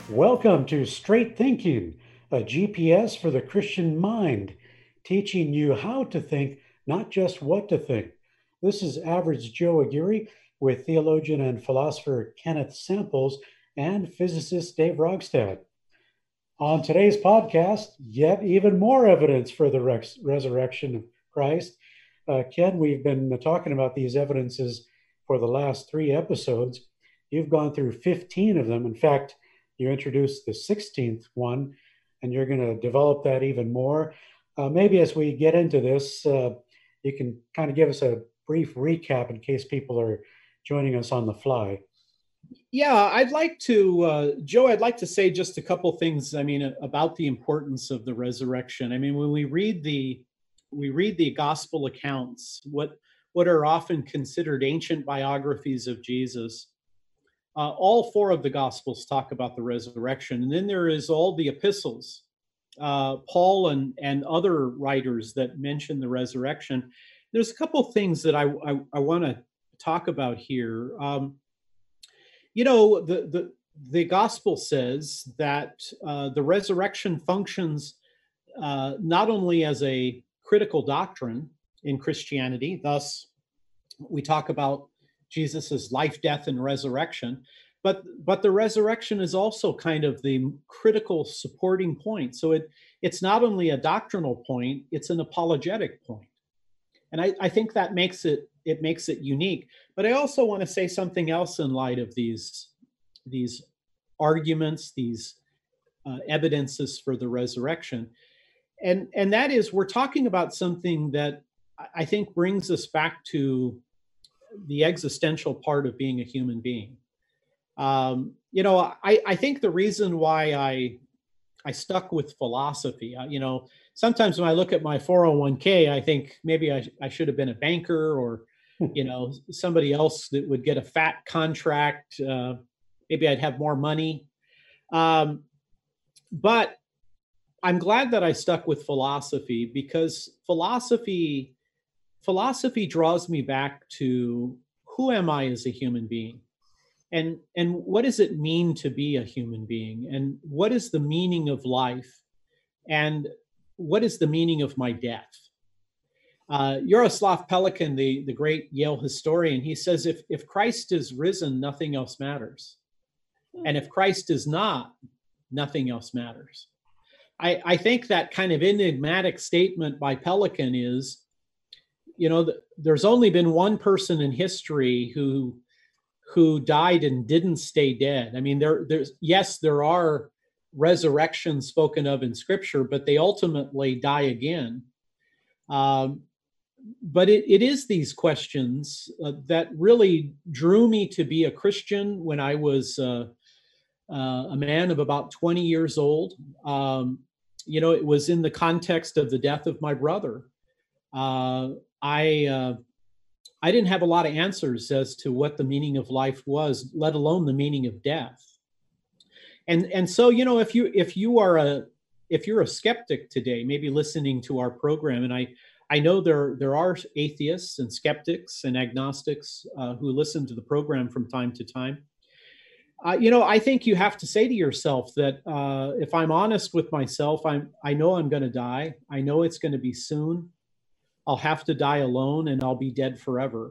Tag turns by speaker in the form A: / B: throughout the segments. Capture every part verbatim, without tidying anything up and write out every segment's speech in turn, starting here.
A: Welcome to Straight Thinking, a G P S for the Christian mind, teaching you how to think, not just what to think. This is Average Joe Aguirre with theologian and philosopher Kenneth Samples and physicist Dave Rogstad. On today's podcast, yet even more evidence for the res- resurrection of Christ. Uh, Ken, we've been talking about these evidences for the last three episodes. You've gone through fifteen of them. In fact, you introduced the sixteenth one, and you're going to develop that even more. Uh, maybe as we get into this, uh, you can kind of give us a brief recap in case people are joining us on the fly.
B: Yeah, I'd like to, uh, Joe, I'd like to say just a couple things, I mean, about the importance of the resurrection. I mean, when we read the we read the gospel accounts, what what are often considered ancient biographies of Jesus, uh, all four of the gospels talk about the resurrection. And then there is all the epistles, uh, Paul and, and other writers that mention the resurrection. There's a couple things that I, I, I want to talk about here. Um, you know, the, the, the gospel says that uh, the resurrection functions uh, not only as a critical doctrine in Christianity, thus we talk about Jesus's life, death, and resurrection, but but the resurrection is also kind of the critical supporting point. So it it's not only a doctrinal point, it's an apologetic point. And I, I think that makes it it makes it unique. But I also want to say something else in light of these these arguments, these uh, evidences for the resurrection, and and that is we're talking about something that I think brings us back to the existential part of being a human being. Um, you know, I, I think the reason why I I stuck with philosophy, uh, you know, sometimes when I look at my four oh one k, I think maybe I, I should have been a banker or, you know, somebody else that would get a fat contract. Uh, maybe I'd have more money. Um, but I'm glad that I stuck with philosophy because philosophy philosophy draws me back to who am I as a human being? And and what does it mean to be a human being? And what is the meaning of life? And what is the meaning of my death? Uh, Yaroslav Pelikan, the, the great Yale historian, he says if, if Christ is risen, nothing else matters. And if Christ is not, nothing else matters. I, I think that kind of enigmatic statement by Pelikan is, you know, th- there's only been one person in history who who died and didn't stay dead. I mean, there, there's yes, there are resurrections spoken of in Scripture, but they ultimately die again. Um, but it, it is these questions uh, that really drew me to be a Christian when I was uh, uh, a man of about twenty years old. Um, you know, it was in the context of the death of my brother. Uh, I uh, I didn't have a lot of answers as to what the meaning of life was, let alone the meaning of death. And and so, you know, if you if you are a if you're a skeptic today, maybe listening to our program, and I I know there there are atheists and skeptics and agnostics uh, who listen to the program from time to time. Uh, you know, I think you have to say to yourself that uh, if I'm honest with myself, I'm I know I'm going to die. I know it's going to be soon. I'll have to die alone and I'll be dead forever.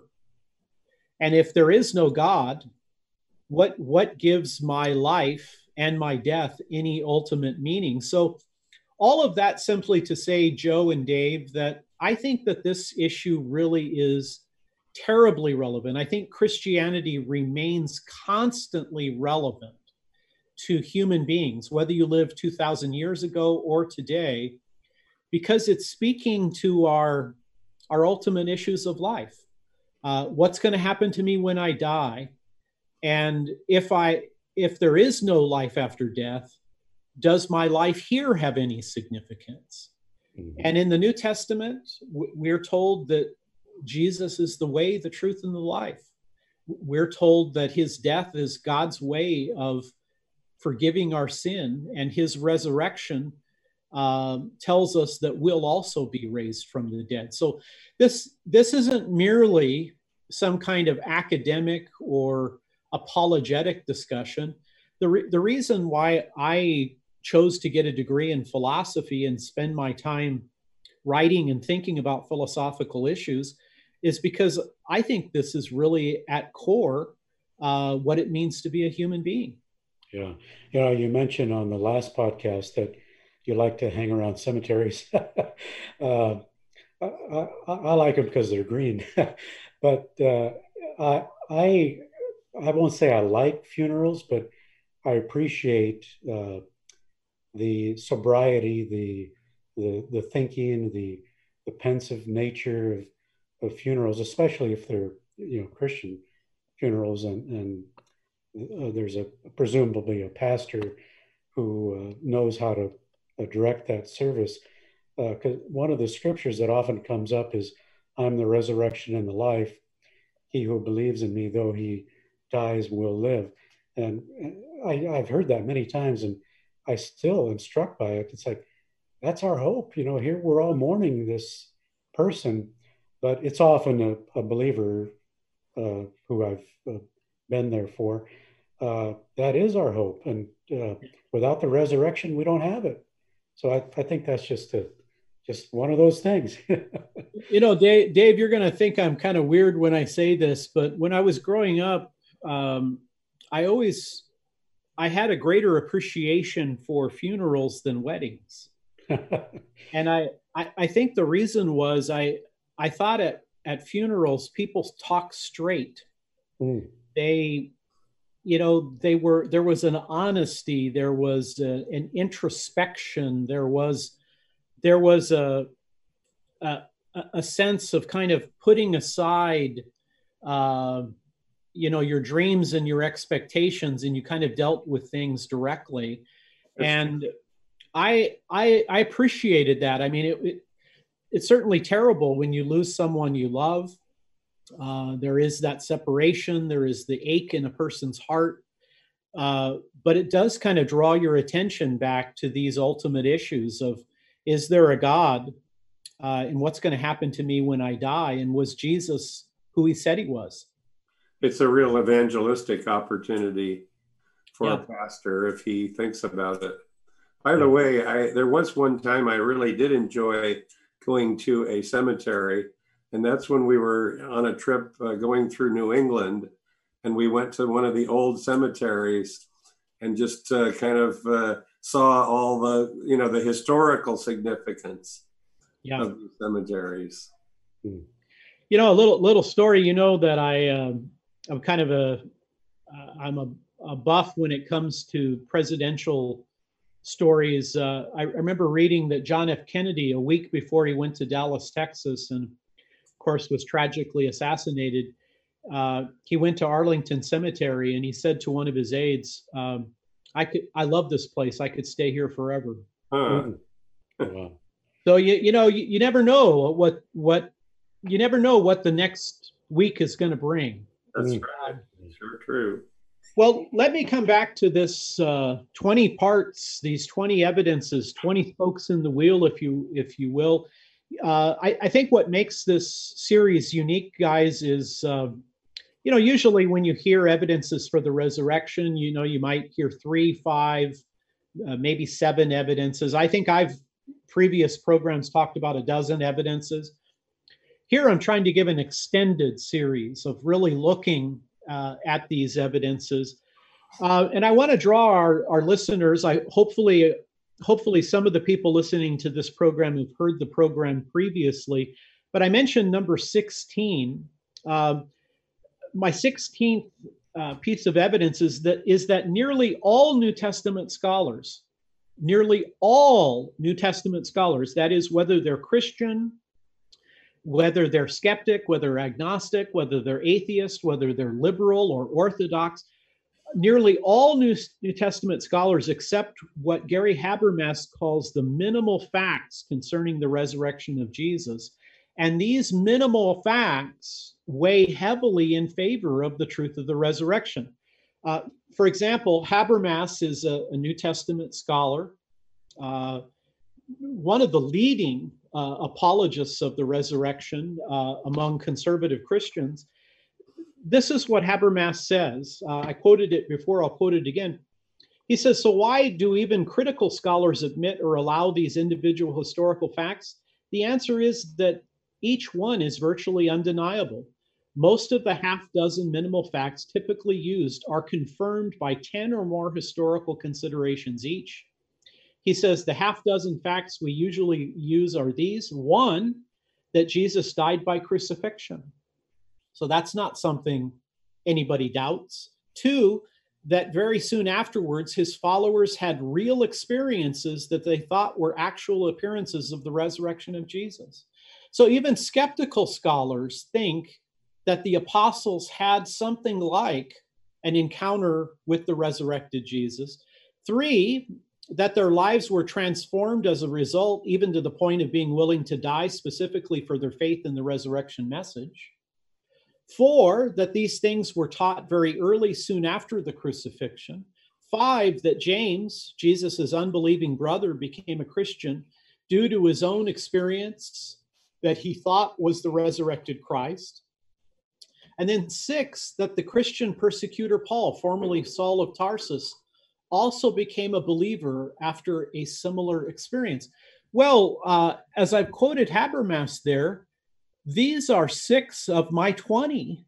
B: And if there is no God, what what gives my life and my death any ultimate meaning? So all of that simply to say, Joe and Dave, that I think that this issue really is terribly relevant. I think Christianity remains constantly relevant to human beings, whether you live two thousand years ago or today, because it's speaking to our our ultimate issues of life. Uh, what's going to happen to me when I die? And if I if there is no life after death, does my life here have any significance? Mm-hmm. And in the New Testament, we're told that Jesus is the way, the truth, and the life. We're told that his death is God's way of forgiving our sin, and his resurrection um, tells us that we'll also be raised from the dead. So this this isn't merely some kind of academic or apologetic discussion. the re- the reason why I chose to get a degree in philosophy and spend my time writing and thinking about philosophical issues is because I think this is really at core uh, what it means to be a human being.
A: Yeah. You know, you mentioned on the last podcast that you like to hang around cemeteries. uh, I, I, I like them because they're green, but uh, I, I, I won't say I like funerals, but I appreciate uh, the sobriety, the, the, the thinking, the, the pensive nature of, of funerals, especially if they're, you know, Christian funerals, and, and uh, there's a presumably a pastor who uh, knows how to uh, direct that service. Because uh, one of the scriptures that often comes up is, "I'm the resurrection and the life. He who believes in me, though he dies, will live." And uh, I, I've heard that many times, and I still am struck by it. It's like, that's our hope. You know, here we're all mourning this person, but it's often a, a believer uh, who I've uh, been there for. Uh, that is our hope. And uh, without the resurrection, we don't have it. So I, I think that's just a, just one of those things.
B: You know, Dave, Dave, you're going to think I'm kind of weird when I say this, but when I was growing up, um, I always, I had a greater appreciation for funerals than weddings. And I, I, I think the reason was I, I thought at, at funerals, people talk straight. Mm. They, you know, they were, there was an honesty, there was a, an introspection, there was, there was a, a, a sense of kind of putting aside, uh, you know, your dreams and your expectations, and you kind of dealt with things directly. That's and true. I, I, I appreciated that. I mean, it, it, it's certainly terrible when you lose someone you love. Uh, there is that separation. There is the ache in a person's heart. Uh, but it does kind of draw your attention back to these ultimate issues of, is there a God? Uh, and what's going to happen to me when I die? And was Jesus who he said he was?
C: It's a real evangelistic opportunity for
B: yeah.
C: a pastor if he thinks about it. By the way, I, there was one time I really did enjoy going to a cemetery, and that's when we were on a trip uh, going through New England, and we went to one of the old cemeteries and just uh, kind of uh, saw all the, you know, the historical significance yeah. of the cemeteries.
B: You know, a little little story. You know that I um, I'm kind of a uh, I'm a, a buff when it comes to presidential stories. Uh, I remember reading that John F. Kennedy, a week before he went to Dallas, Texas, and of course was tragically assassinated, uh, he went to Arlington Cemetery and he said to one of his aides, um, "I could, I love this place. I could stay here forever."
C: Huh.
A: Wow.
B: So you you know you, you never know what what you never know what the next week is going to bring.
C: That's mm. right. Sure, true.
B: Well, let me come back to this uh, twenty parts, these twenty evidences, twenty spokes in the wheel, if you if you will. Uh, I, I think what makes this series unique, guys, is uh, you know usually when you hear evidences for the resurrection, you know you might hear three, five, uh, maybe seven evidences. I think I've previous programs talked about a dozen evidences. Here, I'm trying to give an extended series of really looking uh, at these evidences. Uh, and I want to draw our, our listeners, I hopefully, hopefully some of the people listening to this program have heard the program previously, but I mentioned number sixteen. Uh, my sixteenth uh, piece of evidence is that, is that nearly all New Testament scholars, nearly all New Testament scholars, that is, whether they're Christian, whether they're skeptic, whether they're agnostic, whether they're atheist, whether they're liberal or orthodox, nearly all New, New Testament scholars accept what Gary Habermas calls the minimal facts concerning the resurrection of Jesus. And these minimal facts weigh heavily in favor of the truth of the resurrection. Uh, for example, Habermas is a, a New Testament scholar, uh, one of the leading uh, apologists of the resurrection uh, among conservative Christians. This is what Habermas says. Uh, I quoted it before, I'll quote it again. He says, so why do even critical scholars admit or allow these individual historical facts? The answer is that each one is virtually undeniable. Most of the half dozen minimal facts typically used are confirmed by ten or more historical considerations each. He says the half dozen facts we usually use are these. One, that Jesus died by crucifixion. So that's not something anybody doubts. Two, that very soon afterwards, his followers had real experiences that they thought were actual appearances of the resurrection of Jesus. So even skeptical scholars think that the apostles had something like an encounter with the resurrected Jesus. Three, that their lives were transformed as a result, even to the point of being willing to die specifically for their faith in the resurrection message. Four, that these things were taught very early, soon after the crucifixion. Five, that James, Jesus' unbelieving brother, became a Christian due to his own experience that he thought was the resurrected Christ. And then six, that the Christian persecutor Paul, formerly Saul of Tarsus, also became a believer after a similar experience. Well, uh, as I've quoted Habermas there, these are six of my twenty.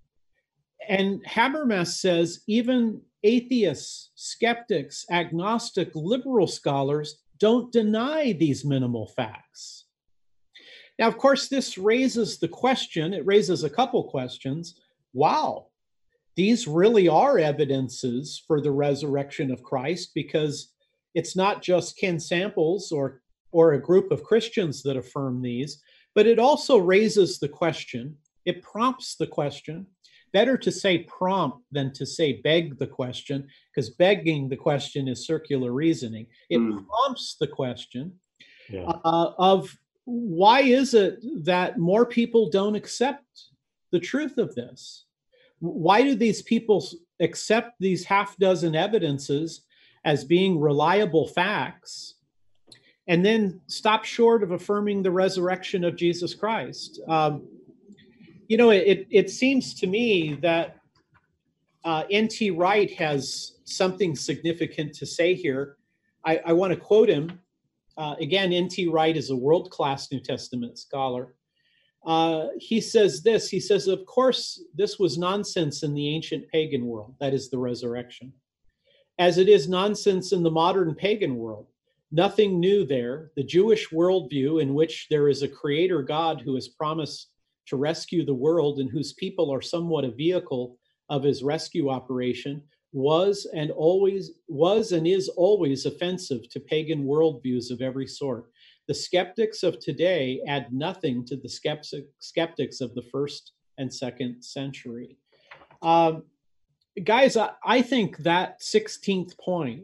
B: And Habermas says even atheists, skeptics, agnostic, liberal scholars don't deny these minimal facts. Now, of course, this raises the question, it raises a couple questions. Wow, these really are evidences for the resurrection of Christ, because it's not just Ken Samples or, or a group of Christians that affirm these, but it also raises the question, it prompts the question. Better to say prompt than to say beg the question, because begging the question is circular reasoning. It mm. prompts the question yeah. uh, of why is it that more people don't accept the truth of this? Why do these people accept these half dozen evidences as being reliable facts and then stop short of affirming the resurrection of Jesus Christ? Um, you know, it, it seems to me that uh, N T Wright has something significant to say here. I, I want to quote him. Uh, again, N T Wright is a world-class New Testament scholar. Uh, he says this, he says, of course, this was nonsense in the ancient pagan world, that is the resurrection, as it is nonsense in the modern pagan world. Nothing new there. The Jewish worldview, in which there is a creator God who has promised to rescue the world and whose people are somewhat a vehicle of his rescue operation, was and always was and is always offensive to pagan worldviews of every sort. The skeptics of today add nothing to the skeptic, skeptics of the first and second century. Um, guys, I, I think that sixteenth point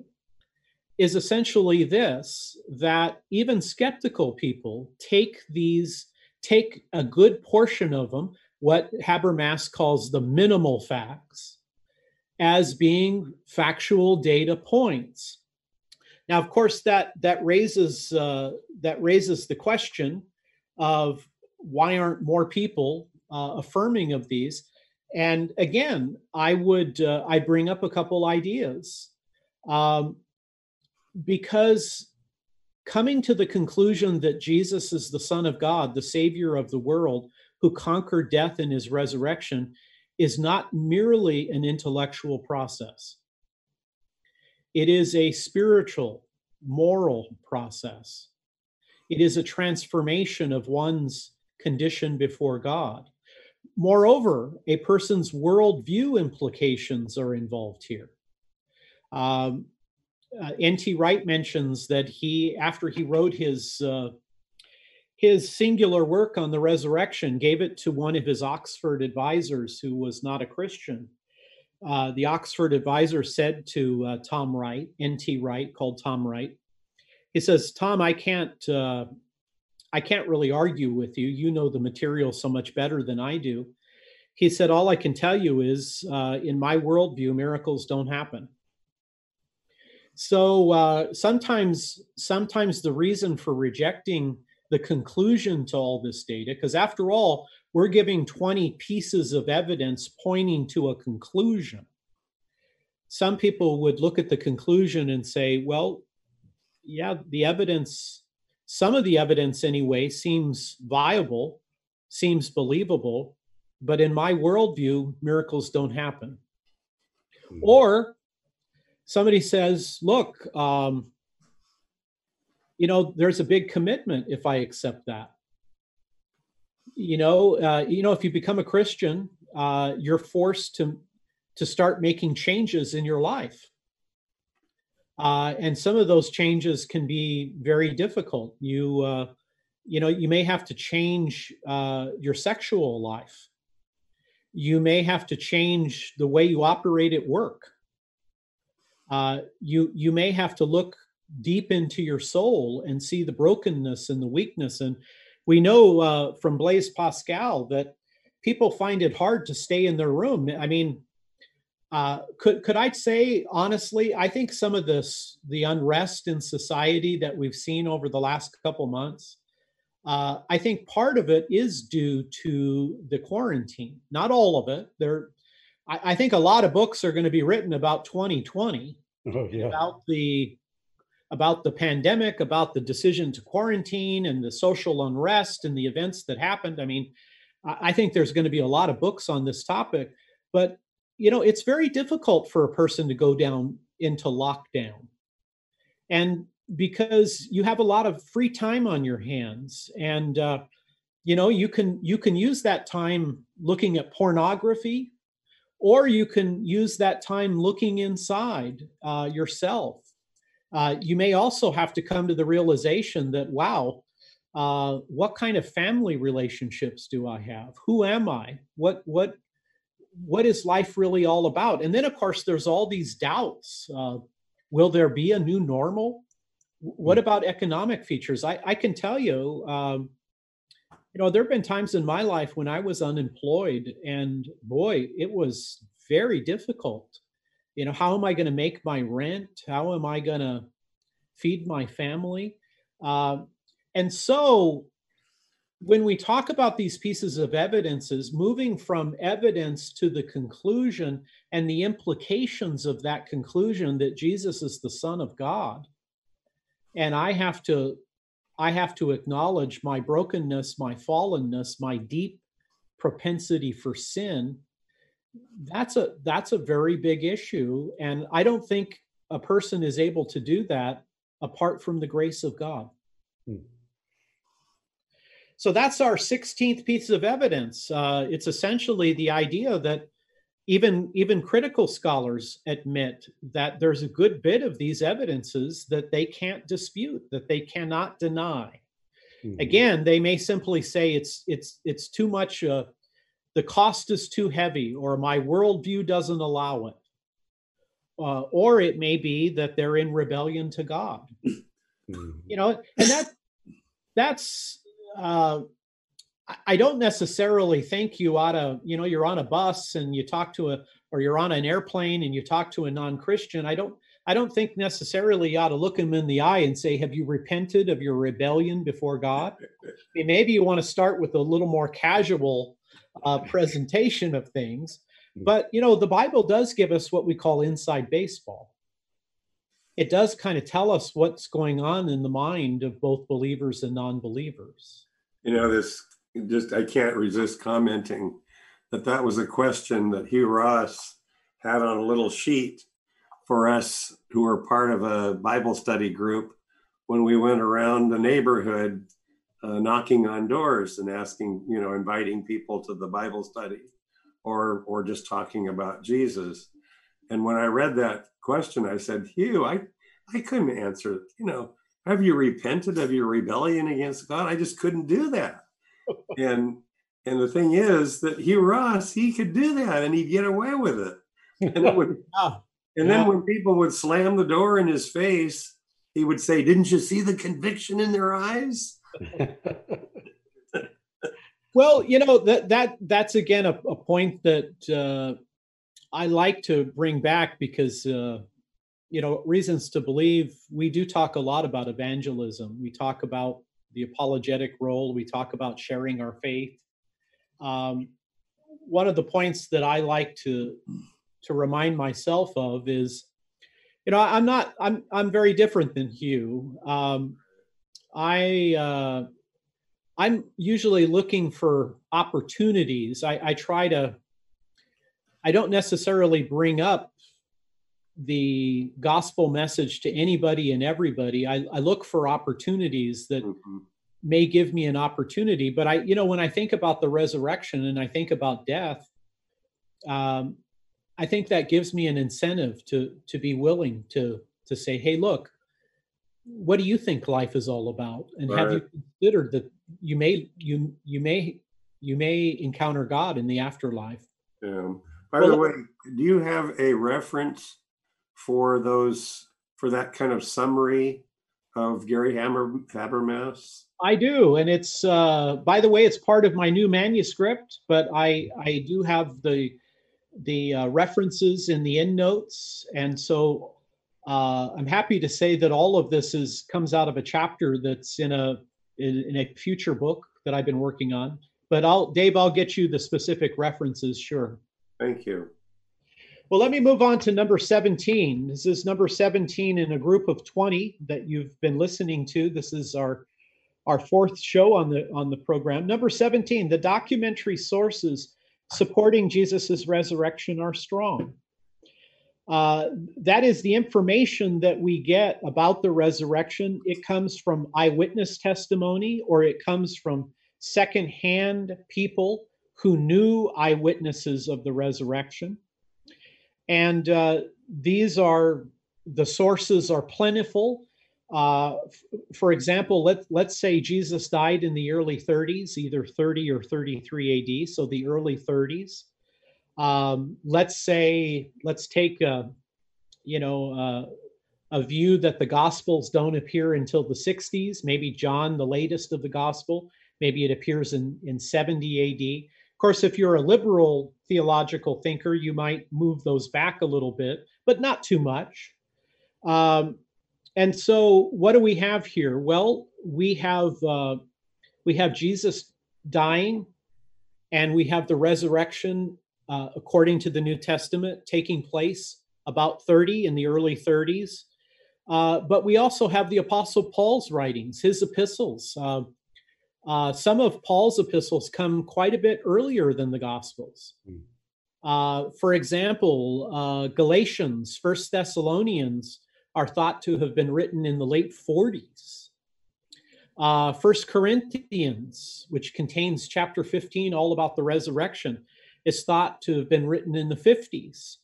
B: is essentially this, that even skeptical people take these, take a good portion of them, what Habermas calls the minimal facts, as being factual data points. Now, of course, that that raises uh, that raises the question of why aren't more people uh, affirming of these? And again, I would uh, I bring up a couple ideas um, because coming to the conclusion that Jesus is the Son of God, the Savior of the world, who conquered death in his resurrection, is not merely an intellectual process. It is a spiritual, moral process. It is a transformation of one's condition before God. Moreover, a person's worldview implications are involved here. Um, uh, N T Wright mentions that he, after he wrote his uh, his singular work on the resurrection, gave it to one of his Oxford advisors who was not a Christian. Uh, the Oxford advisor said to uh, Tom Wright, N T Wright, called Tom Wright, he says, Tom, I can't, uh, I can't really argue with you. You know the material so much better than I do. He said, all I can tell you is, uh, in my worldview, miracles don't happen. So uh, sometimes, sometimes the reason for rejecting the conclusion to all this data, because after all, we're giving twenty pieces of evidence pointing to a conclusion. some people would look at the conclusion and say, well, yeah, the evidence, some of the evidence anyway, seems viable, seems believable, but in my worldview, miracles don't happen. Mm-hmm. Or somebody says, look, um, you know, there's a big commitment if I accept that. You know, uh, you know, if you become a Christian, uh, you're forced to to start making changes in your life. Uh, and some of those changes can be very difficult. You, uh, you know, you may have to change uh, your sexual life. You may have to change the way you operate at work. Uh, you, you may have to look deep into your soul and see the brokenness and the weakness. And we know uh, from Blaise Pascal that people find it hard to stay in their room. I mean, Uh, could could I say honestly, I think some of this, the unrest in society that we've seen over the last couple months, uh, I think part of it is due to the quarantine. Not all of it. There, I, I think a lot of books are going to be written about twenty twenty,
A: oh, yeah.
B: about the about the pandemic, about the decision to quarantine and the social unrest and the events that happened. I mean, I, I think there's going to be a lot of books on this topic, but you know, it's very difficult for a person to go down into lockdown. And because you have a lot of free time on your hands, and uh, you know, you can you can use that time looking at pornography, or you can use that time looking inside uh, yourself. Uh, you may also have to come to the realization that, wow, uh, what kind of family relationships do I have? Who am I? What what What is life really all about? And then, of course, there's all these doubts. Uh, will there be a new normal? What about economic features? I, I can tell you, um, you know, there have been times in my life when I was unemployed, and boy, it was very difficult. You know, how am I going to make my rent? How am I going to feed my family? Uh, and so, when we talk about these pieces of evidences, moving from evidence to the conclusion and the implications of that conclusion that Jesus is the Son of God, and I have to, I have to acknowledge my brokenness, my fallenness, my deep propensity for sin. That's a that's a very big issue, and I don't think a person is able to do that apart from the grace of God. Hmm. So that's our sixteenth piece of evidence. Uh, it's essentially the idea that even, even critical scholars admit that there's a good bit of these evidences that they can't dispute, that they cannot deny. Mm-hmm. Again, they may simply say it's it's it's too much, uh, the cost is too heavy, or my worldview doesn't allow it. Uh, or it may be that they're in rebellion to God. Mm-hmm. You know, and that that's Uh, I don't necessarily think you ought to, you know, you're on a bus and you talk to a, or you're on an airplane and you talk to a non-Christian. I don't, I don't think necessarily you ought to look them in the eye and say, have you repented of your rebellion before God? I mean, maybe you want to start with a little more casual uh, presentation of things. But, you know, the Bible does give us what we call inside baseball. It does kind of tell us what's going on in the mind of both believers and non-believers.
C: You know, this just, I can't resist commenting that that was a question that Hugh Ross had on a little sheet for us who were part of a Bible study group when we went around the neighborhood uh, knocking on doors and asking, you know, inviting people to the Bible study or, or just talking about Jesus. And when I read that question, I said, Hugh, I, I couldn't answer, you know, have you repented of your rebellion against God? I just couldn't do that. and and the thing is that Hugh Ross, he could do that and he'd get away with it. And it would, oh, and yeah. Then when people would slam the door in his face, he would say, didn't you see the conviction in their eyes?
B: Well, you know, that that that's again a, a point that uh, I like to bring back because, uh, you know, reasons to believe, we do talk a lot about evangelism. We talk about the apologetic role. We talk about sharing our faith. Um, one of the points that I like to to remind myself of is, you know, I'm not, I'm, I'm very different than Hugh. Um, I, uh, I'm usually looking for opportunities. I, I try to, I don't necessarily bring up the gospel message to anybody and everybody. I, I look for opportunities that mm-hmm. may give me an opportunity. But I, you know, when I think about the resurrection and I think about death, um, I think that gives me an incentive to to be willing to to say, hey, look, what do you think life is all about? And right. have you considered that you may you you may you may encounter God in the afterlife?
C: Yeah. By well, the way, do you have a reference for those for that kind of summary of Gary Hammer, Habermas?
B: I do, and it's uh, by the way, it's part of my new manuscript. But I I do have the the uh, references in the endnotes, and so uh, I'm happy to say that all of this is comes out of a chapter that's in a in, in a future book that I've been working on. But I'll Dave, I'll get you the specific references. Sure.
C: Thank you.
B: Well, let me move on to number seventeen. This is number seventeen in a group of twenty that you've been listening to. This is our, our fourth show on the, on the program. Number seventeen, the documentary sources supporting Jesus's resurrection are strong. Uh, that is the information that we get about the resurrection. It comes from eyewitness testimony, or it comes from secondhand people who knew eyewitnesses of the resurrection. And uh, these are, the sources are plentiful. Uh, f- for example, let, let's say Jesus died in the early thirties, either thirty or thirty-three A D, so the early thirties. Um, let's say, let's take a, you know, uh, a view that the Gospels don't appear until the sixties, maybe John, the latest of the Gospel, maybe it appears in, in seventy A D. Of course, if you're a liberal theological thinker, you might move those back a little bit, but not too much. Um, and so what do we have here? Well, we have uh, we have Jesus dying, and we have the resurrection, uh, according to the New Testament, taking place about thirty in the early thirties. Uh, but we also have the Apostle Paul's writings, his epistles. Uh, Uh, some of Paul's epistles come quite a bit earlier than the Gospels. Uh, for example, uh, Galatians, First Thessalonians are thought to have been written in the late forties. Uh, First Corinthians, which contains chapter fifteen, all about the resurrection, is thought to have been written in the fifties.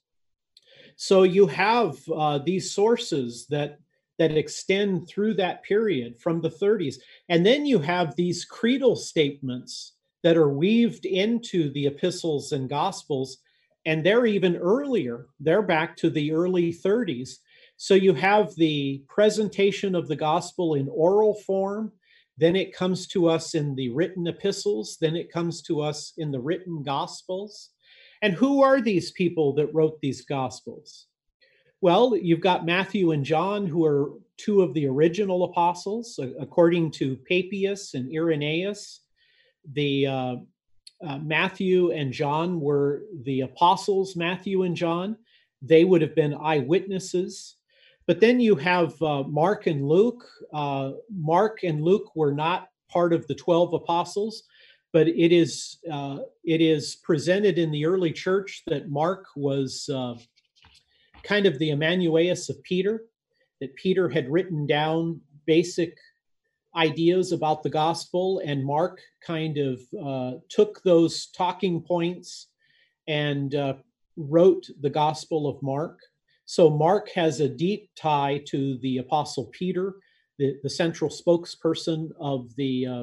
B: So you have uh, these sources that that extend through that period from the thirties. And then you have these creedal statements that are weaved into the epistles and gospels, and they're even earlier. They're back to the early thirties. So you have the presentation of the gospel in oral form, then it comes to us in the written epistles, then it comes to us in the written gospels. And who are these people that wrote these gospels? Well, you've got Matthew and John, who are two of the original apostles, according to Papias and Irenaeus. The uh, uh, Matthew and John were the apostles, Matthew and John. They would have been eyewitnesses. But then you have uh, Mark and Luke. Uh, Mark and Luke were not part of the twelve apostles, but it is uh, it is presented in the early church that Mark was uh, kind of the Emmanueus of Peter, that Peter had written down basic ideas about the gospel, and Mark kind of uh, took those talking points and uh, wrote the Gospel of Mark. So Mark has a deep tie to the Apostle Peter, the, the central spokesperson of the, uh,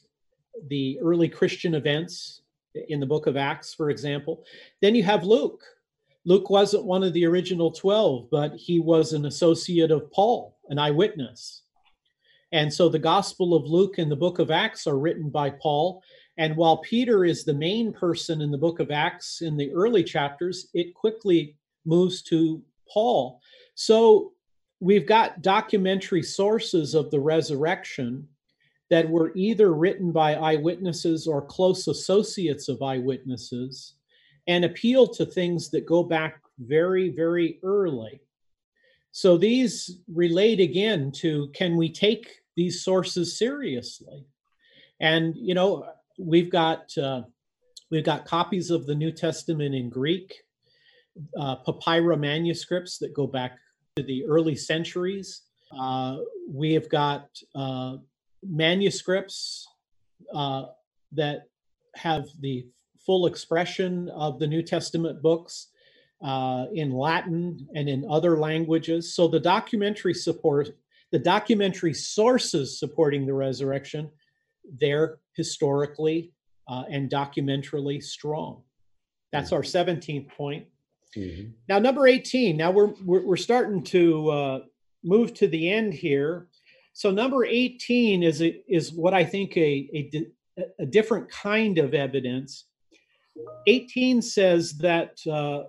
B: the early Christian events in the book of Acts, for example. Then you have Luke. Luke wasn't one of the original twelve, but he was an associate of Paul, an eyewitness. And so the Gospel of Luke and the book of Acts are written by Paul. And while Peter is the main person in the book of Acts in the early chapters, it quickly moves to Paul. So we've got documentary sources of the resurrection that were either written by eyewitnesses or close associates of eyewitnesses, and appeal to things that go back very, very early. So these relate again to, can we take these sources seriously? And, you know, we've got uh, we've got copies of the New Testament in Greek, uh, papyrus manuscripts that go back to the early centuries. Uh, we have got uh, manuscripts uh, that have the full expression of the New Testament books uh, in Latin and in other languages. So the documentary support, the documentary sources supporting the resurrection, they're historically uh, and documentarily strong. That's our seventeenth point. Mm-hmm. Now, number eighteen. Now we're we're, we're starting to uh, move to the end here. So number eighteen is a, is what I think a, a a different kind of evidence. eighteen says that uh,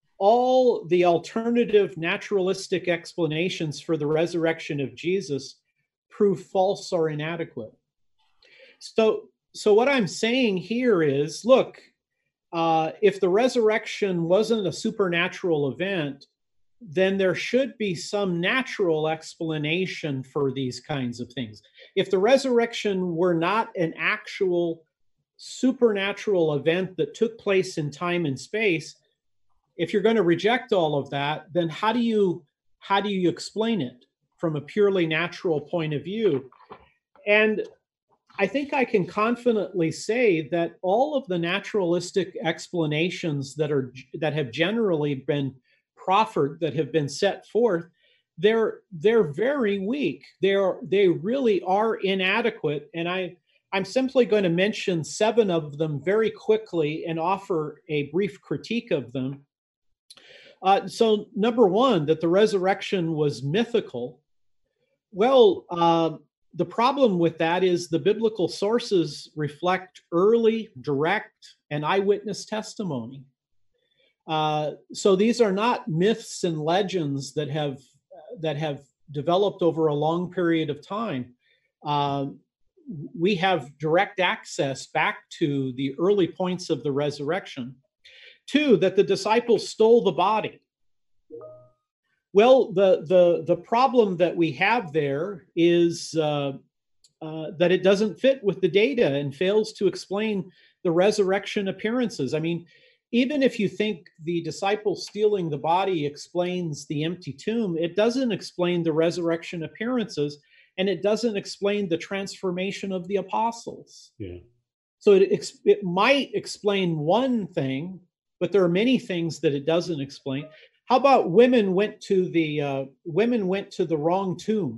B: all the alternative naturalistic explanations for the resurrection of Jesus prove false or inadequate. So, so what I'm saying here is, look, uh, if the resurrection wasn't a supernatural event, then there should be some natural explanation for these kinds of things. If the resurrection were not an actual supernatural event that took place in time and space, if you're going to reject all of that, then how do you how do you explain it from a purely natural point of view? And I think I can confidently say that all of the naturalistic explanations that are that have generally been proffered, that have been set forth, they're they're very weak. They're they really are inadequate. And I I'm simply going to mention seven of them very quickly and offer a brief critique of them. Uh, so number one, that the resurrection was mythical. Well, uh, the problem with that is the biblical sources reflect early, direct, and eyewitness testimony. Uh, so these are not myths and legends that have that have developed over a long period of time. Uh, we have direct access back to the early points of the resurrection. Two, that the disciples stole the body. Well, the the the problem that we have there is uh, uh, that it doesn't fit with the data and fails to explain the resurrection appearances. I mean, even if you think the disciples stealing the body explains the empty tomb, it doesn't explain the resurrection appearances, and it doesn't explain the transformation of the apostles.
A: Yeah.
B: So it it might explain one thing, but there are many things that it doesn't explain. How about women went to the uh, women went to the wrong tomb?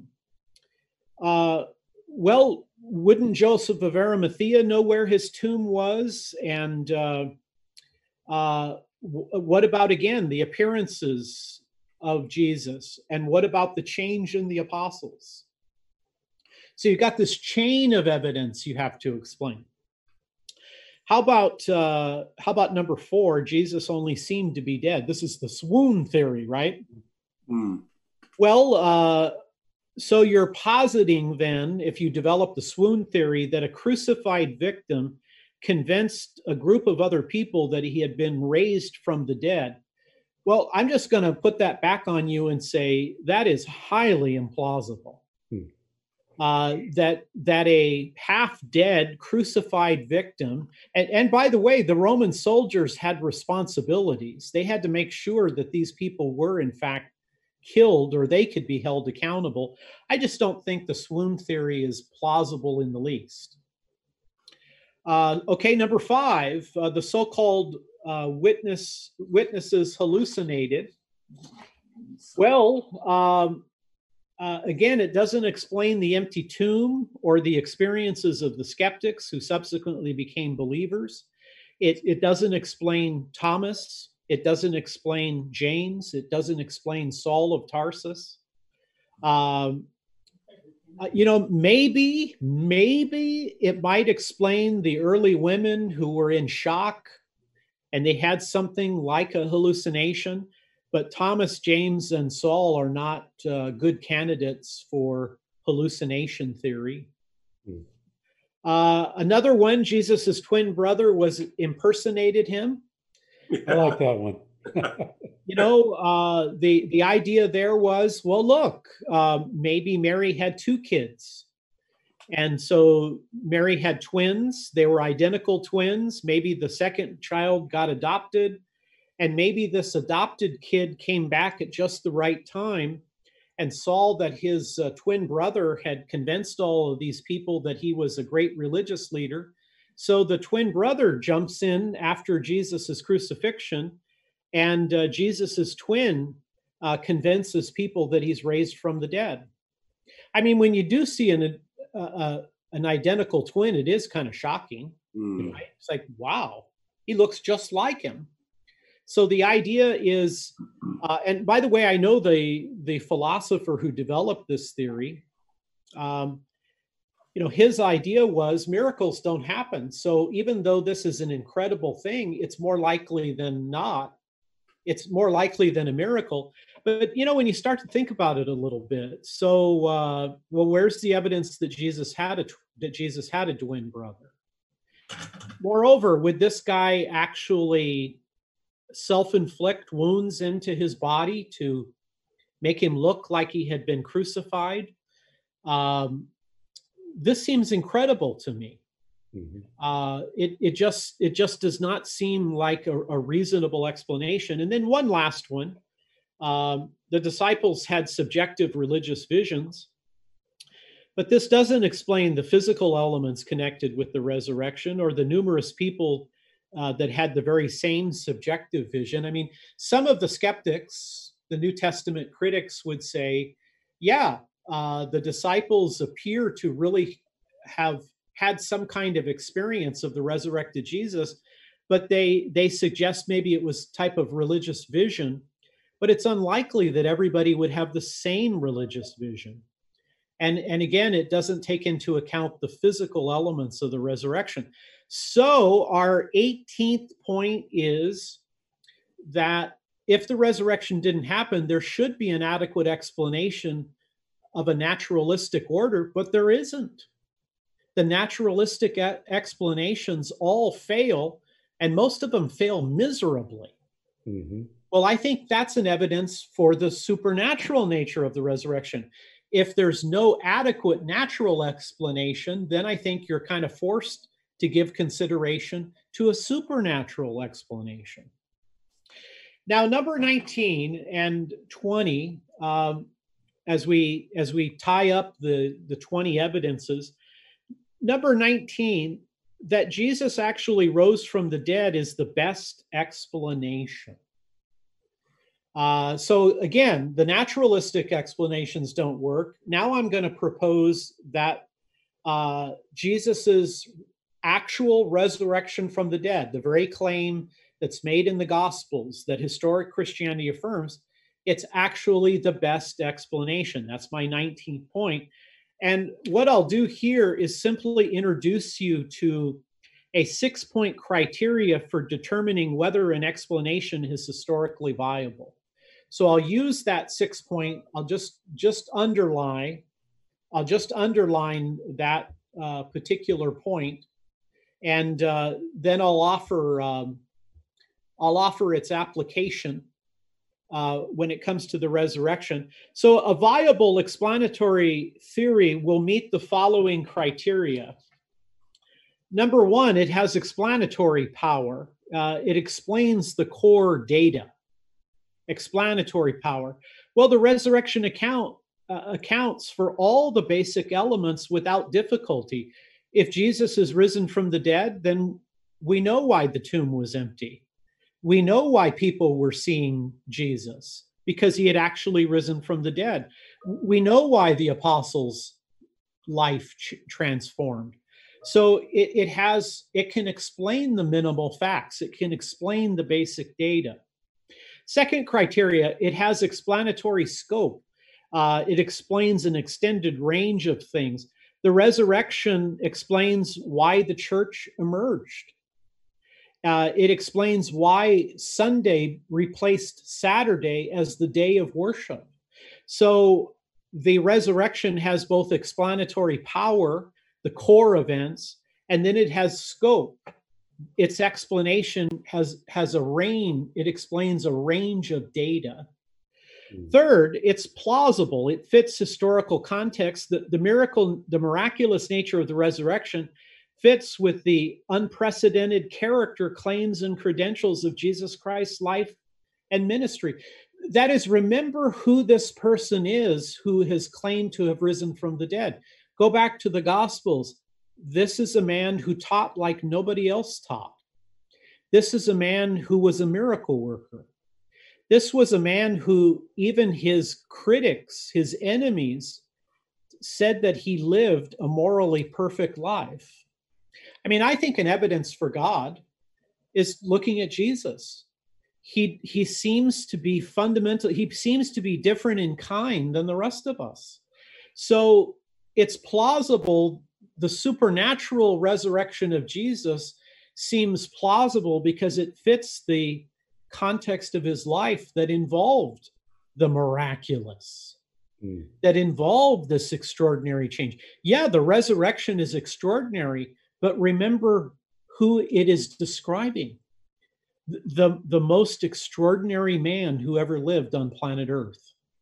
B: Uh, well, wouldn't Joseph of Arimathea know where his tomb was? And uh, uh, w- what about, again, the appearances of Jesus? And what about the change in the apostles? So you've got this chain of evidence you have to explain. How about uh, how about number four? Jesus only seemed to be dead. This is the swoon theory, right?
C: Mm.
B: Well, uh, so you're positing then, if you develop the swoon theory, that a crucified victim convinced a group of other people that he had been raised from the dead. Well, I'm just going to put that back on you and say that is highly implausible. Hmm. Uh, that that a half-dead crucified victim, and, and by the way, the Roman soldiers had responsibilities. They had to make sure that these people were in fact killed, or they could be held accountable. I just don't think the swoon theory is plausible in the least. Uh, okay, number five, uh, the so-called uh, witness witnesses hallucinated. Well, um, Uh, again, it doesn't explain the empty tomb or the experiences of the skeptics who subsequently became believers. It, it doesn't explain Thomas. It doesn't explain James. It doesn't explain Saul of Tarsus. Um, uh, you know, maybe, maybe it might explain the early women who were in shock and they had something like a hallucination. But Thomas, James, and Saul are not uh, good candidates for hallucination theory. Mm. Uh, another one, Jesus' twin brother was impersonated him.
A: I like that one.
B: You know, uh, the, the idea there was, well, look, uh, maybe Mary had two kids. And so Mary had twins. They were identical twins. Maybe the second child got adopted. And maybe this adopted kid came back at just the right time and saw that his uh, twin brother had convinced all of these people that he was a great religious leader. So the twin brother jumps in after Jesus's crucifixion, and uh, Jesus's twin uh, convinces people that he's raised from the dead. I mean, when you do see an uh, uh, an identical twin, it is kind of shocking. Mm. Right? It's like, wow, he looks just like him. So the idea is, uh, and by the way, I know the the philosopher who developed this theory. Um, you know, his idea was miracles don't happen. So even though this is an incredible thing, it's more likely than not. It's more likely than a miracle. But, you know, when you start to think about it a little bit, so, uh, well, where's the evidence that Jesus had a, that Jesus had a twin brother? Moreover, would this guy actually self-inflict wounds into his body to make him look like he had been crucified? Um, this seems incredible to me. Mm-hmm. Uh, it it just it just does not seem like a, a reasonable explanation. And then one last one: um, the disciples had subjective religious visions, but this doesn't explain the physical elements connected with the resurrection or the numerous people uh, that had the very same subjective vision. I mean, some of the skeptics, the New Testament critics, would say, "Yeah, uh, the disciples appear to really have had some kind of experience of the resurrected Jesus, but they they suggest maybe it was type of religious vision, but it's unlikely that everybody would have the same religious vision." And, and again, it doesn't take into account the physical elements of the resurrection. So our eighteenth point is that if the resurrection didn't happen, there should be an adequate explanation of a naturalistic order, but there isn't. The naturalistic explanations all fail, and most of them fail miserably. Mm-hmm. Well, I think that's an evidence for the supernatural nature of the resurrection. If there's no adequate natural explanation, then I think you're kind of forced to give consideration to a supernatural explanation. Now, number nineteen and twenty, um, as we as we tie up the, the twenty evidences, number nineteen, that Jesus actually rose from the dead is the best explanation. Uh, so again, the naturalistic explanations don't work. Now I'm going to propose that uh, Jesus's actual resurrection from the dead, the very claim that's made in the Gospels that historic Christianity affirms, it's actually the best explanation. That's my nineteenth point. And what I'll do here is simply introduce you to a six-point criteria for determining whether an explanation is historically viable. So I'll use that six point, I'll just, just underline, I'll just underline that uh, particular point, and uh, then I'll offer, um, I'll offer its application uh, when it comes to the resurrection. So a viable explanatory theory will meet the following criteria. Number one, it has explanatory power. Uh, it explains the core data. Explanatory power. Well, the resurrection account uh, accounts for all the basic elements without difficulty. If Jesus is risen from the dead, then we know why the tomb was empty. We know why people were seeing Jesus, because he had actually risen from the dead. We know why the apostles' life ch- transformed. So it, it has, it can explain the minimal facts. It can explain the basic data. Second criteria, it has explanatory scope. Uh, it explains an extended range of things. The resurrection explains why the church emerged. Uh, it explains why Sunday replaced Saturday as the day of worship. So the resurrection has both explanatory power, the core events, and then it has scope. its explanation has, has a range, it explains a range of data. Mm. Third, it's plausible. It fits historical context. The, the miracle, the miraculous nature of the resurrection fits with the unprecedented character, claims, and credentials of Jesus Christ's life and ministry. That is, remember who this person is who has claimed to have risen from the dead. Go back to the Gospels. This is a man who taught like nobody else taught. This is a man who was a miracle worker. This was a man who even his critics, his enemies, said that he lived a morally perfect life. I mean, I think an evidence for God is looking at Jesus. He, he seems to be fundamental. He seems to be different in kind than the rest of us. So it's plausible. The supernatural resurrection of Jesus seems plausible because it fits the context of his life that involved the miraculous, mm. that involved this extraordinary change. Yeah, the resurrection is extraordinary, but remember who it is describing. The, the most extraordinary man who ever lived on planet Earth.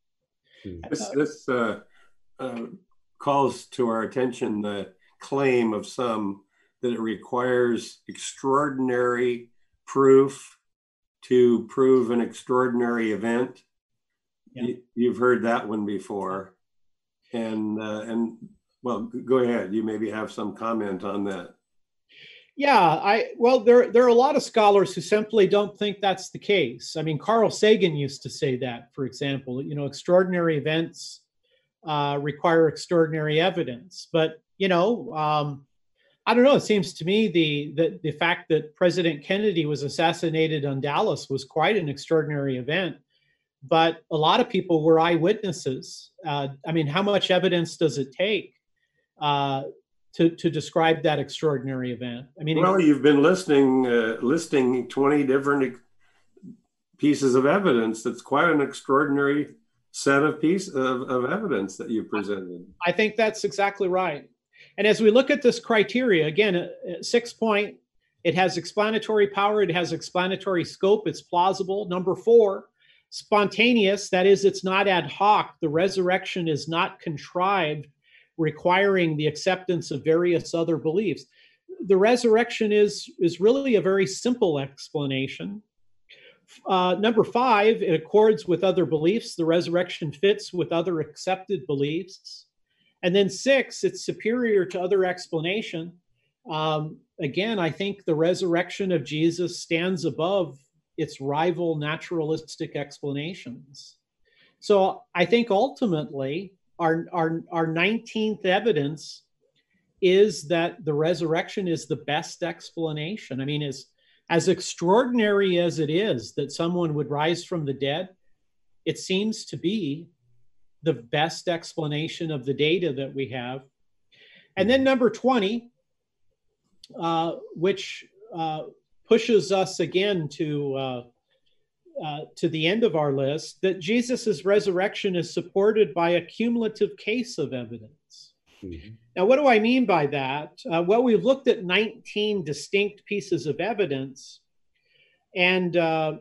C: This, this uh, uh, calls to our attention the claim of some that it requires extraordinary proof to prove an extraordinary event. Yeah. You, you've heard that one before. And, uh, and well, go ahead. You maybe have some comment on that.
B: Yeah, I well, there, there are a lot of scholars who simply don't think that's the case. I mean, Carl Sagan used to say that, for example, you know, extraordinary events uh, require extraordinary evidence. But, you know, um, I don't know, it seems to me the, the, the fact that President Kennedy was assassinated on Dallas was quite an extraordinary event. But a lot of people were eyewitnesses. Uh, I mean, how much evidence does it take uh, to, to describe that extraordinary event? I mean,
C: well, you've been listening, uh, listing twenty different pieces of evidence. That's quite an extraordinary set of piece of, of evidence that you presented.
B: I think that's exactly right. And as we look at this criteria, again, uh, six point, it has explanatory power, it has explanatory scope, it's plausible. Number four, spontaneous, that is, it's not ad hoc. The resurrection is not contrived, requiring the acceptance of various other beliefs. The resurrection is, is really a very simple explanation. Uh, number five, it accords with other beliefs. The resurrection fits with other accepted beliefs. And then six, it's superior to other explanation. Um, again, I think the resurrection of Jesus stands above its rival naturalistic explanations. So I think ultimately, Our, our, our nineteenth evidence is that the resurrection is the best explanation. I mean, as, as extraordinary as it is that someone would rise from the dead, it seems to be the best explanation of the data that we have. And then number twenty, uh, which uh, pushes us again to uh, Uh, to the end of our list, that Jesus's resurrection is supported by a cumulative case of evidence. Mm-hmm. Now, what do I mean by that? Uh, well, we've looked at nineteen distinct pieces of evidence, and uh,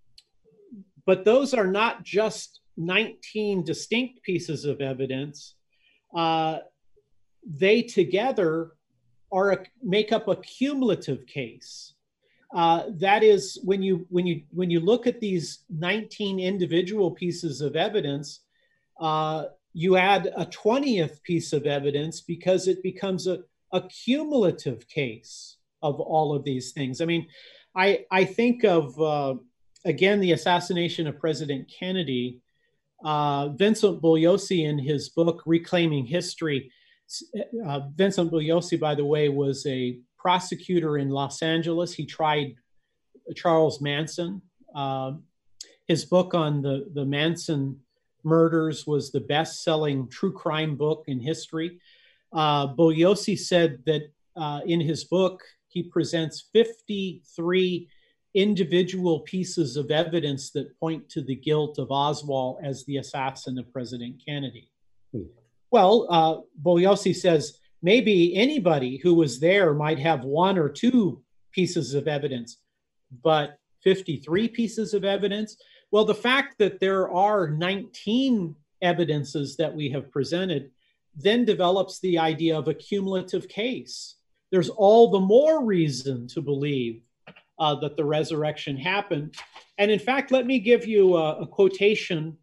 B: but those are not just nineteen distinct pieces of evidence. Uh, they together are a, make up a cumulative case. Uh, that is, when you when you when you look at these nineteen individual pieces of evidence, uh, you add a twentieth piece of evidence because it becomes a, a cumulative case of all of these things. I mean, I I think of uh, again the assassination of President Kennedy. Uh, Vincent Bugliosi, in his book Reclaiming History, uh, Vincent Bugliosi, by the way, was a prosecutor in Los Angeles. He tried Charles Manson. Uh, his book on the, the Manson murders was the best-selling true crime book in history. Uh, Bugliosi said that uh, in his book, he presents fifty-three individual pieces of evidence that point to the guilt of Oswald as the assassin of President Kennedy. Hmm. Well, uh, Bugliosi says, maybe anybody who was there might have one or two pieces of evidence, but fifty-three pieces of evidence. Well, the fact that there are nineteen evidences that we have presented then develops the idea of a cumulative case. There's all the more reason to believe uh, that the resurrection happened. And in fact, let me give you a, a quotation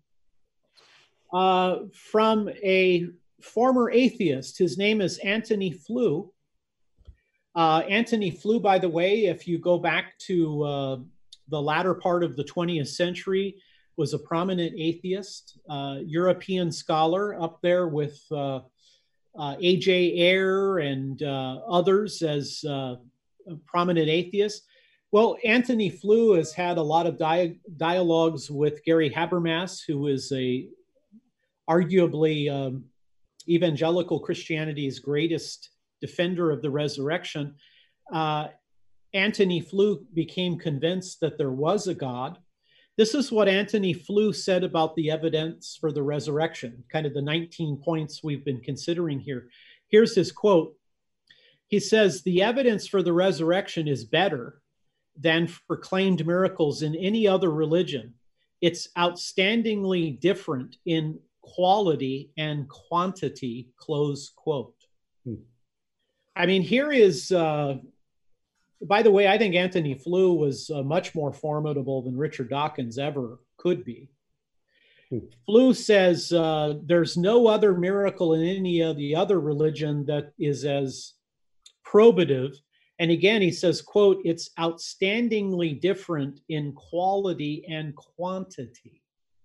B: uh, from a former atheist. His name is Antony Flew. Uh, Antony Flew, by the way, if you go back to uh, the latter part of the twentieth century, was a prominent atheist, uh, European scholar, up there with uh, uh, A J Ayer and uh, others as uh, prominent atheists. Well, Antony Flew has had a lot of dia- dialogues with Gary Habermas, who is a arguably um, evangelical Christianity's greatest defender of the resurrection. Uh, Antony Flew became convinced that there was a God. This is what Antony Flew said about the evidence for the resurrection, kind of the nineteen points we've been considering here. Here's his quote. He says, "The evidence for the resurrection is better than for claimed miracles in any other religion. It's outstandingly different in quality and quantity," close quote. Hmm. I mean, here is, uh, by the way, I think Antony Flew was uh, much more formidable than Richard Dawkins ever could be. Hmm. Flew says uh, there's no other miracle in any of the other religion that is as probative. And again, he says, quote, "It's outstandingly different in quality and quantity."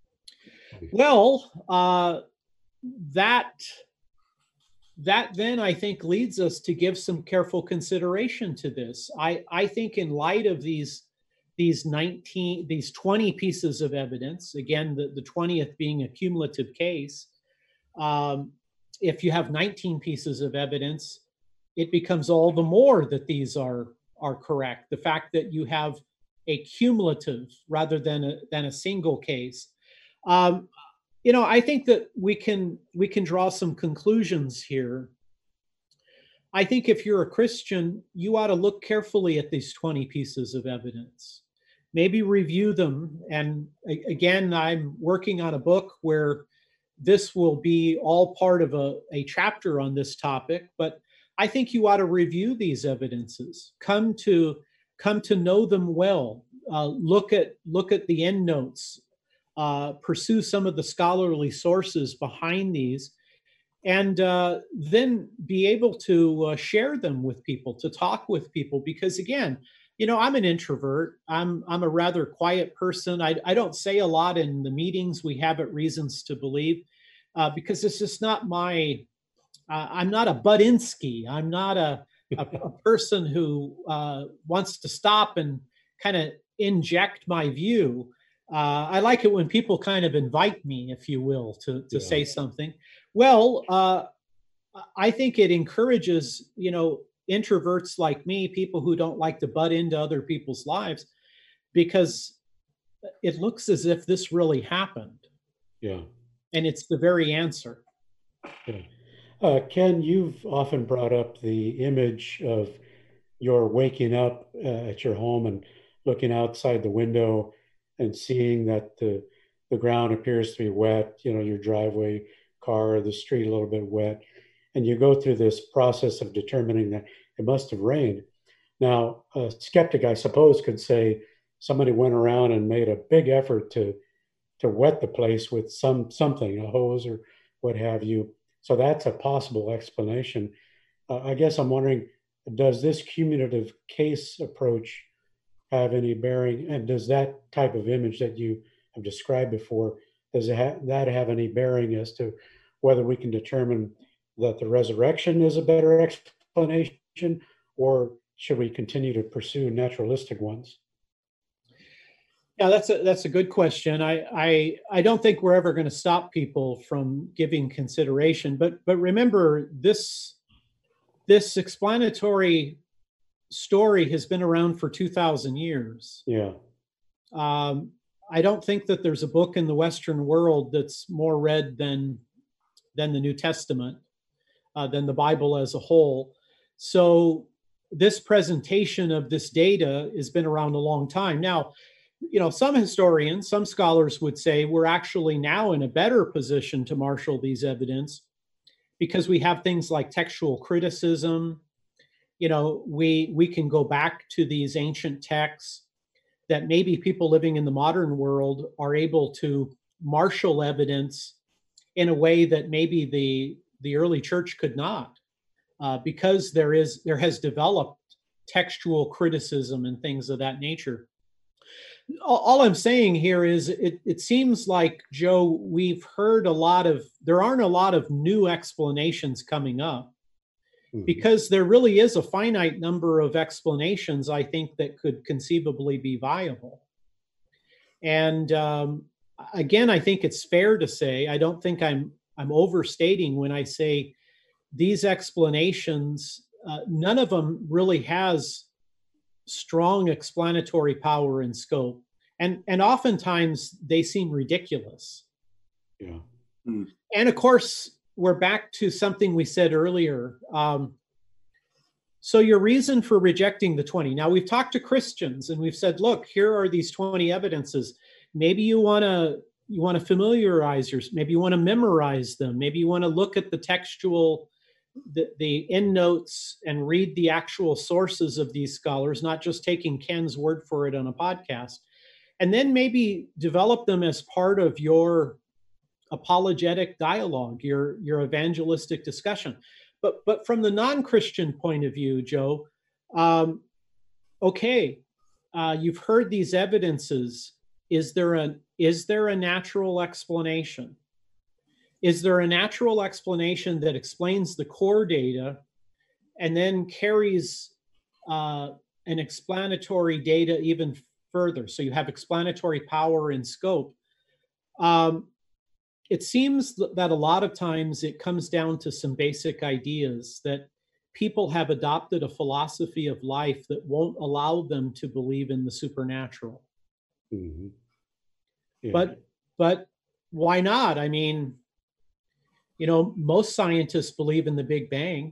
B: Well, uh, that... That then, I think, leads us to give some careful consideration to this. I, I think in light of these, these nineteen, these twenty pieces of evidence, again, the, the twentieth being a cumulative case, um, if you have nineteen pieces of evidence, it becomes all the more that these are, are correct. The fact that you have a cumulative rather than a, than a single case. Um, You know, I think that we can we can draw some conclusions here. I think if you're a Christian, you ought to look carefully at these twenty pieces of evidence. Maybe review them. And again, I'm working on a book where this will be all part of a, a chapter on this topic. But I think you ought to review these evidences. Come to come to know them well. Uh, look at look at the endnotes. Uh, pursue some of the scholarly sources behind these, and uh, then be able to uh, share them with people, to talk with people. Because again, you know, I'm an introvert. I'm I'm a rather quiet person. I, I don't say a lot in the meetings we have at Reasons to Believe, uh, because it's just not my. Uh, I'm not a Budinsky. I'm not a a, a person who uh, wants to stop and kind of inject my view. Uh, I like it when people kind of invite me, if you will, to, to yeah. say something. Well, uh, I think it encourages, you know, introverts like me, people who don't like to butt into other people's lives, because it looks as if this really happened.
A: Yeah.
B: And it's the very answer.
A: Yeah. Uh, Ken, you've often brought up the image of your waking up uh, at your home and looking outside the window and seeing that the the ground appears to be wet, you know, your driveway, car, the street a little bit wet. And you go through this process of determining that it must have rained. Now, a skeptic, I suppose, could say somebody went around and made a big effort to to wet the place with some something, a hose or what have you. So that's a possible explanation. Uh, I guess I'm wondering, does this cumulative case approach have any bearing, and does that type of image that you have described before, does it ha- that have any bearing as to whether we can determine that the resurrection is a better explanation, or should we continue to pursue naturalistic ones?
B: Yeah, that's a that's a good question. I I, I don't think we're ever going to stop people from giving consideration, but but remember, this this explanatory story has been around for two thousand years.
A: Yeah.
B: Um, I don't think that there's a book in the Western world that's more read than than the New Testament, uh, than the Bible as a whole. So this presentation of this data has been around a long time. Now, you know, some historians, some scholars would say we're actually now in a better position to marshal these evidence because we have things like textual criticism. You know, we we can go back to these ancient texts that maybe people living in the modern world are able to marshal evidence in a way that maybe the the early church could not, uh, because there is there has developed textual criticism and things of that nature. All, all I'm saying here is it, it seems like, Joe, we've heard a lot of, there aren't a lot of new explanations coming up, because there really is a finite number of explanations, I think, that could conceivably be viable. And um, again, I think it's fair to say, I don't think I'm I'm overstating when I say these explanations, uh, none of them really has strong explanatory power and scope. And, and oftentimes they seem ridiculous.
A: Yeah.
B: Mm. And of course, we're back to something we said earlier. Um, so your reason for rejecting the twenty. Now, we've talked to Christians and we've said, look, here are these twenty evidences. Maybe you want to you want to familiarize yourself. Maybe you want to memorize them. Maybe you want to look at the textual, the, the endnotes and read the actual sources of these scholars, not just taking Ken's word for it on a podcast. And then maybe develop them as part of your apologetic dialogue, your your evangelistic discussion. But but from the non-Christian point of view, Joe, um, okay, uh, you've heard these evidences. Is there a is there a natural explanation? Is there a natural explanation that explains the core data and then carries uh, an explanatory data even further? So you have explanatory power and scope. Um, It seems that a lot of times it comes down to some basic ideas that people have adopted a philosophy of life that won't allow them to believe in the supernatural.
A: Mm-hmm. Yeah.
B: But, but why not? I mean, you know, most scientists believe in the Big Bang,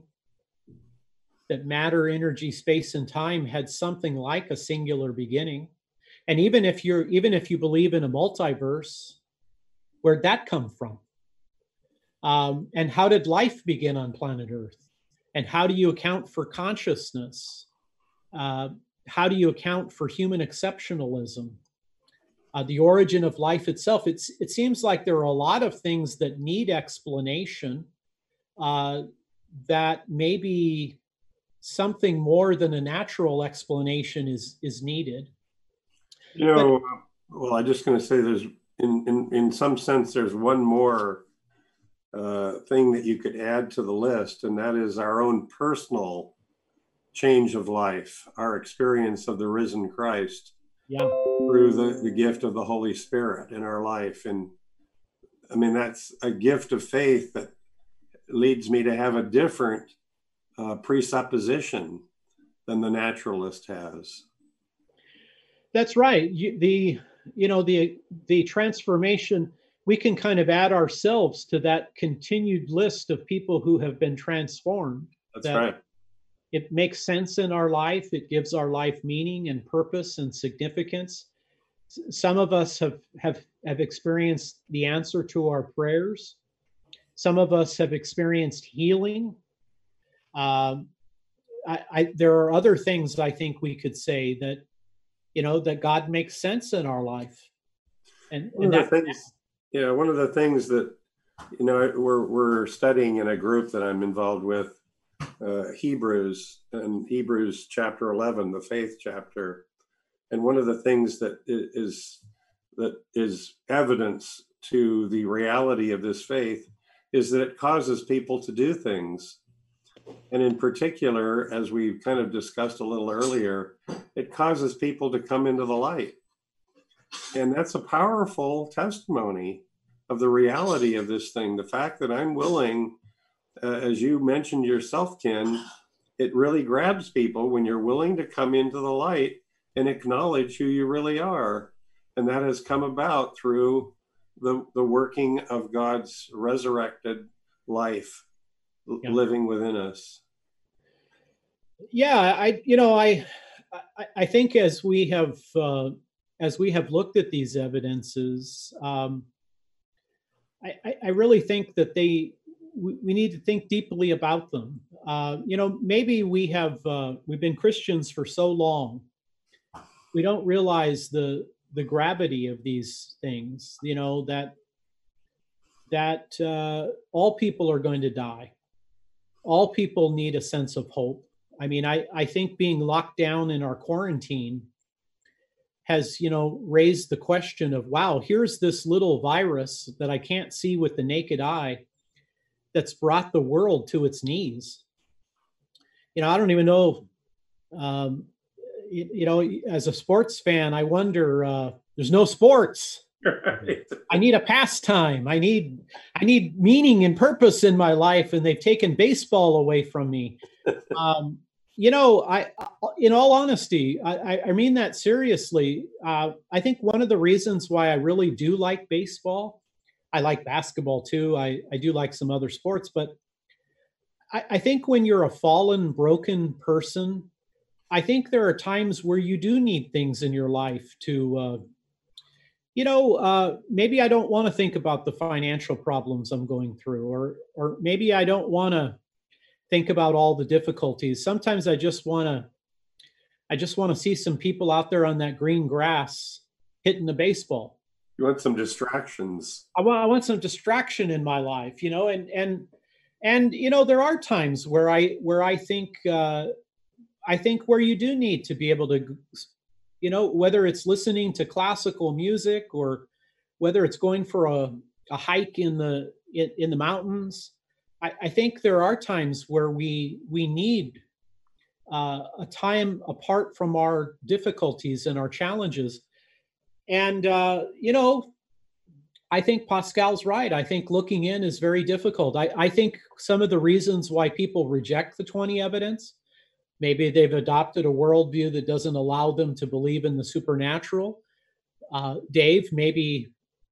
B: that matter, energy, space, and time had something like a singular beginning. And even if you're, even if you believe in a multiverse, where'd that come from? Um, and how did life begin on planet Earth? And how do you account for consciousness? Uh, how do you account for human exceptionalism? Uh, the origin of life itself. It's, it seems like there are a lot of things that need explanation, uh, that maybe something more than a natural explanation is, is needed.
C: You know, but, well, I'm just going to say there's, in, in, in some sense, there's one more uh, thing that you could add to the list, and that is our own personal change of life, our experience of the risen Christ.
B: Yeah.
C: Through the, the gift of the Holy Spirit in our life. And I mean, that's a gift of faith that leads me to have a different uh, presupposition than the naturalist has.
B: That's right. You, the, you know, the, the transformation, we can kind of add ourselves to that continued list of people who have been transformed.
C: That's
B: that
C: right.
B: It makes sense in our life. It gives our life meaning and purpose and significance. Some of us have, have, have experienced the answer to our prayers. Some of us have experienced healing. Um, I, I, there are other things I think we could say that, you know, that God makes sense in our life. And,
C: one
B: and
C: of
B: that,
C: the things, yeah, one of the things that, you know, we're, we're studying in a group that I'm involved with, uh, Hebrews, and Hebrews chapter eleven, the faith chapter. And one of the things that is that is evidence to the reality of this faith is that it causes people to do things. And in particular, as we kind of discussed a little earlier, it causes people to come into the light. And that's a powerful testimony of the reality of this thing. The fact that I'm willing, uh, as you mentioned yourself, Ken, it really grabs people when you're willing to come into the light and acknowledge who you really are. And that has come about through the, the working of God's resurrected life yeah. living within us.
B: Yeah, I, you know, I, I, I think as we have, uh, as we have looked at these evidences, um, I, I really think that they, we, we need to think deeply about them. Uh, you know, maybe we have, uh, we've been Christians for so long, we don't realize the the gravity of these things. You know that that uh, all people are going to die. All people need a sense of hope. I mean, I, I think being locked down in our quarantine has, you know, raised the question of, wow, here's this little virus that I can't see with the naked eye that's brought the world to its knees. You know, I don't even know, um, you, you know, as a sports fan, I wonder, uh, there's no sports. Right. I need a pastime. I need I need meaning and purpose in my life, and they've taken baseball away from me. Um, you know, I, in all honesty, I, I mean that seriously. Uh, I think one of the reasons why I really do like baseball, I like basketball too. I, I do like some other sports, but I, I think when you're a fallen, broken person, I think there are times where you do need things in your life to. Uh, you know, uh, maybe I don't want to think about the financial problems I'm going through, or or maybe I don't want to think about all the difficulties. Sometimes I just want to, I just want to see some people out there on that green grass hitting the baseball.
C: You want some distractions.
B: I want, I want some distraction in my life, you know, and and and you know, there are times where I where I think uh, I think where you do need to be able to. You know, whether it's listening to classical music or whether it's going for a, a hike in the in, in the mountains, I, I think there are times where we we need uh, a time apart from our difficulties and our challenges. And uh, you know, I think Pascal's right. I think looking in is very difficult. I, I think some of the reasons why people reject the twenty evidence. Maybe they've adopted a worldview that doesn't allow them to believe in the supernatural. Uh, Dave, maybe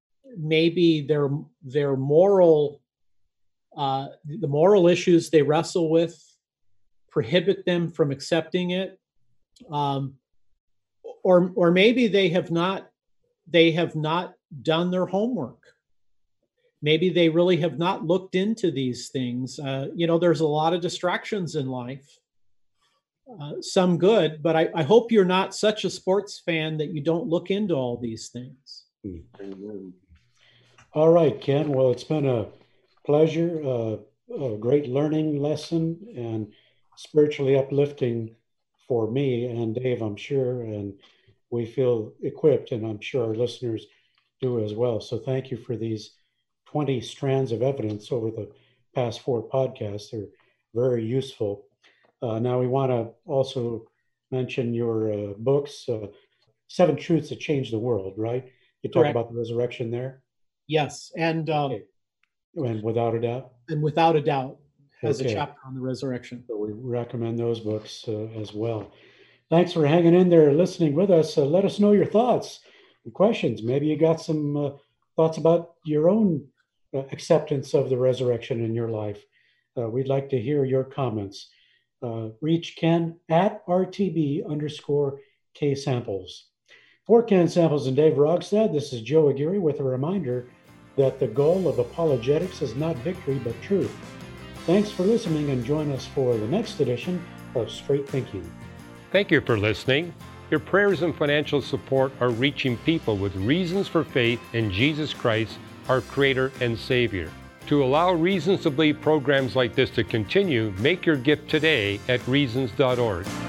B: maybe their their moral uh, the moral issues they wrestle with prohibit them from accepting it, um, or or maybe they have not they have not done their homework. Maybe they really have not looked into these things. Uh, you know, there's a lot of distractions in life. Uh, some good, but I, I hope you're not such a sports fan that you don't look into all these things.
A: Mm. All right, Ken. Well, it's been a pleasure, uh, a great learning lesson, and spiritually uplifting for me and Dave, I'm sure, and we feel equipped, and I'm sure our listeners do as well. So thank you for these twenty strands of evidence over the past four podcasts. They're very useful. Uh, now we want to also mention your uh, books, uh, Seven Truths That Changed the World, right? You talk
B: Correct.
A: about the resurrection there?
B: Yes, and um,
A: okay. And without a doubt?
B: And without a doubt has
A: okay.
B: a chapter on the resurrection.
A: So we recommend those books uh, as well. Thanks for hanging in there, listening with us. Uh, let us know your thoughts and questions. Maybe you got some uh, thoughts about your own uh, acceptance of the resurrection in your life. Uh, we'd like to hear your comments. Uh, reach Ken at R T B underscore K samples. For Ken Samples and Dave Rogstad, this is Joe Aguirre with a reminder that the goal of apologetics is not victory, but truth. Thanks for listening, and join us for the next edition of Straight Thinking.
D: Thank you for listening. Your prayers and financial support are reaching people with reasons for faith in Jesus Christ, our Creator and Savior. To allow Reasons to Believe programs like this to continue, make your gift today at reasons dot org.